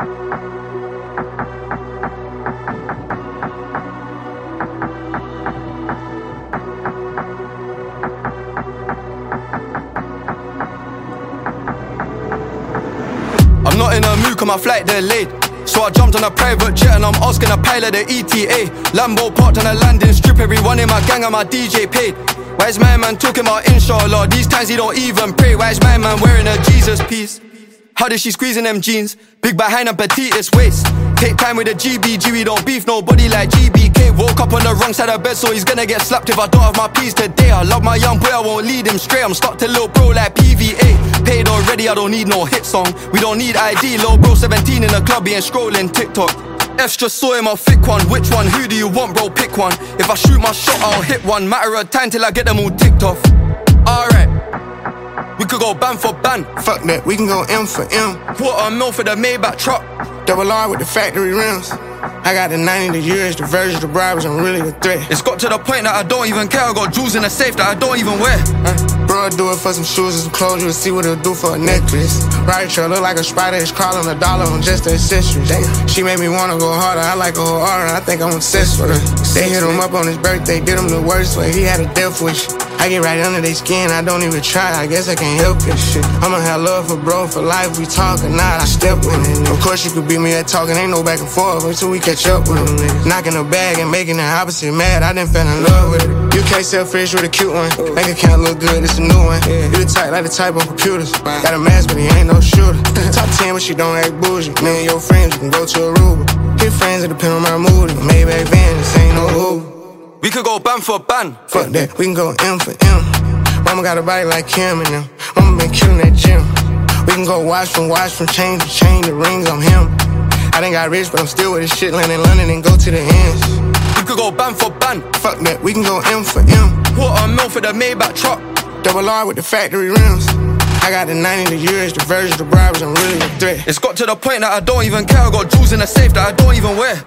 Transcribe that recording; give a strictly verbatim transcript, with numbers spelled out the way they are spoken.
I'm not in a mood cause my flight delayed, so I jumped on a private jet and I'm asking a pilot the E T A. Lambo parked on a landing strip, everyone in my gang and my D J paid. Why is my man talking about inshallah? These times he don't even pray. Why is my man wearing a Jesus piece? How did she squeeze in them jeans? Big behind and petitest waist. Take time with the G B G, we don't beef nobody like G B K. Woke up on the wrong side of bed, so he's gonna get slapped if I don't have my peas today. I love my young boy, I won't lead him straight. I'm stuck to little bro like P V A. Paid already, I don't need no hit song. We don't need I D, little bro seventeen in the club, he ain't scrolling TikTok. F's just saw him, I'll thick one. Which one? Who do you want, bro? Pick one. If I shoot my shot, I'll hit one. Matter of time till I get them all ticked off. Alright, we could go ban for ban. Fuck that, we can go M for M. Quarter mil for the Maybach truck. Double R with the factory rims. I got the ninety, the years, the versions, the bribes, I'm really the threat. It's got to the point that I don't even care. I got jewels in the safe that I don't even wear. Uh, bro, I do it for some shoes and some clothes. You'll see what it'll do for a necklace. Right, sure, look like a spider is crawling a dollar on just the accessories. Damn. She made me wanna go harder. I like a whole aura. I think I'm obsessed with her. They hit him up on his birthday, did him the worst way. He had a death wish. I get right under their skin, I don't even try. I guess I can't help this shit. I'ma have love for bro for life. We talk or not, I step with it. Of course you could beat me at talking, ain't no back and forth until we catch up with them. Knocking the bag and making the opposite mad. I done fell in love with it. U K selfish with a cute one. Bank account look good, it's a new one. You the type like the type on computers. Got a mask, but he ain't no shooter. Top ten, but she don't act bougie. Me and your friends, you can go to Aruba. Hit friends, it depend on my mood. Maybach van, this ain't no Uber. We could go ban for ban. Fuck that, we can go M for M. Mama got a body like Kim and them. Mama been killing that gym. We can go watch from watch from chain to chain, the rings on him. I done got rich, but I'm still with this shit. Land in London and go to the ends. We could go ban for ban. Fuck that, we can go M for M. Quarter mil for the Maybach truck. Double R with the factory rims. I got the ninety, the years, the versions, the bribes, I'm really a threat. It's got to the point that I don't even care. I got jewels in the safe that I don't even wear.